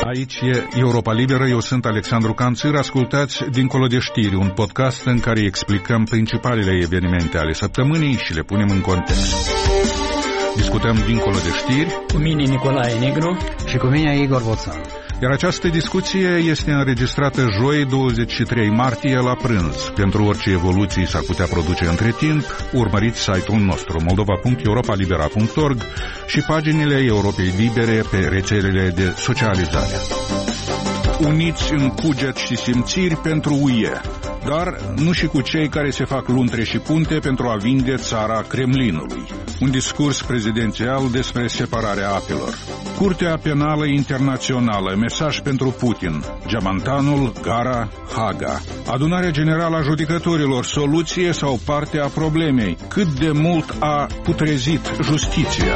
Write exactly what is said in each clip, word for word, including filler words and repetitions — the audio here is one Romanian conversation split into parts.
Aici e Europa Liberă, eu sunt Alexandru Canțir. Ascultați Dincolo de știri, un podcast în care explicăm principalele evenimente ale săptămânii și le punem în context. Discutăm Dincolo de știri cu mine Nicolae Negru și cu mine Igor Boțan. Iar această discuție este înregistrată joi douăzeci și trei martie la prânz. Pentru orice evoluții s-ar putea produce între timp, urmăriți site-ul nostru moldova punct europa libera punct org și paginile Europei Libere pe rețelele de socializare. Uniți în cuget și simțiri pentru U E, dar nu și cu cei care se fac luntre și punte pentru a vinde țara Kremlinului. Un discurs prezidențial despre separarea apelor. Curtea Penală Internațională, mesaj pentru Putin. Geamantanul, Gara, Haga. Adunarea Generală a Judecătorilor, soluție sau parte a problemei. Cât de mult a putrezit justiția.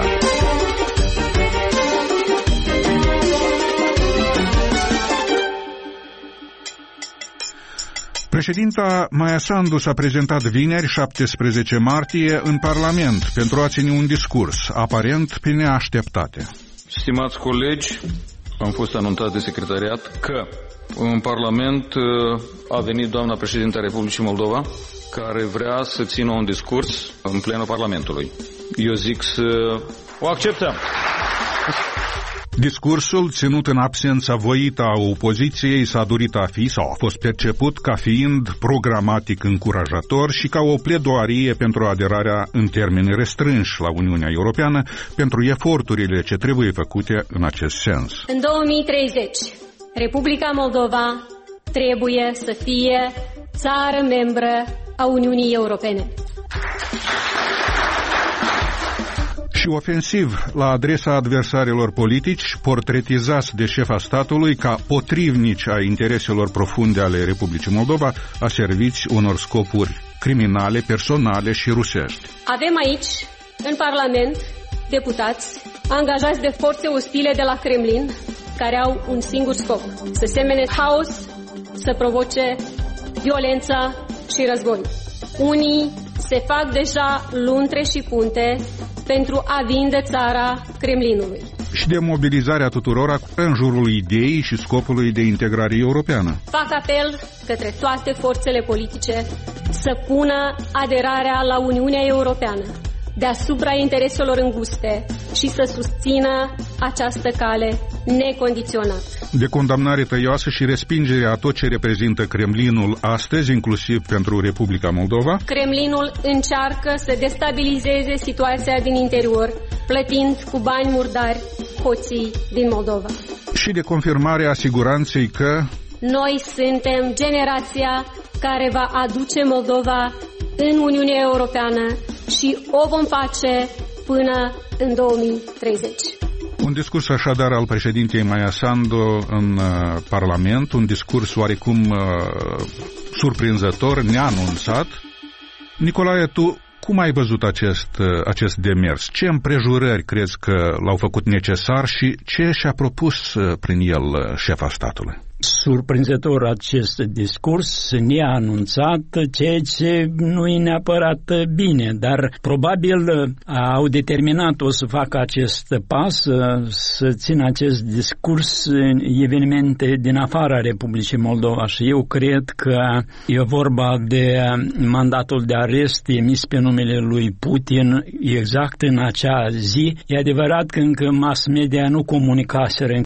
Președinta Maia Sandu s-a prezentat vineri, șaptesprezece martie, în Parlament pentru a ține un discurs, aparent pe neașteptate. Stimați colegi, am fost anunțat de secretariat că în Parlament a venit doamna președintă a Republicii Moldova, care vrea să țină un discurs în plenul Parlamentului. Eu zic să o acceptăm. Discursul, ținut în absența voită a opoziției, s-a dorit a fi sau a fost perceput ca fiind programatic încurajator și ca o pledoarie pentru aderarea în termeni restrânși la Uniunea Europeană pentru eforturile ce trebuie făcute în acest sens. În două mii treizeci, Republica Moldova trebuie să fie țară membră a Uniunii Europene. Și ofensiv la adresa adversarilor politici, portretizați de șefa statului ca potrivnici a intereselor profunde ale Republicii Moldova, a serviți unor scopuri criminale, personale și rusești. Avem aici, în Parlament, deputați angajați de forțe ostile de la Kremlin, care au un singur scop: să semene haos, să provoce violența și război. Unii se fac deja luntre și punte pentru a vinde țara Kremlinului. Și de mobilizarea tuturora în jurul ideii și scopului de integrare europeană. Fac apel către toate forțele politice să pună aderarea la Uniunea Europeană deasupra intereselor înguste și să susțină această cale necondiționat. De condamnare tăioasă și respingere a tot ce reprezintă Kremlinul astăzi, inclusiv pentru Republica Moldova. Kremlinul încearcă să destabilizeze situația din interior, plătind cu bani murdari hoții din Moldova. Și de confirmarea siguranței că noi suntem generația care va aduce Moldova în Uniunea Europeană și o vom face până în două mii treizeci. Un discurs așadar al președintei Maia Sandu în uh, Parlament, un discurs oarecum uh, surprinzător, neanunțat. Nicolae, tu cum ai văzut acest, uh, acest demers? Ce împrejurări crezi că l-au făcut necesar și ce și-a propus uh, prin el uh, șefa statului? Surprinzător acest discurs, neanunțat, ceea ce nu e neapărat bine, dar probabil au determinat-o să facă acest pas, să țină acest discurs în evenimente din afara Republicii Moldova și eu cred că e vorba de mandatul de arest emis pe numele lui Putin exact în acea zi. E adevărat că încă mass media nu comunicaseră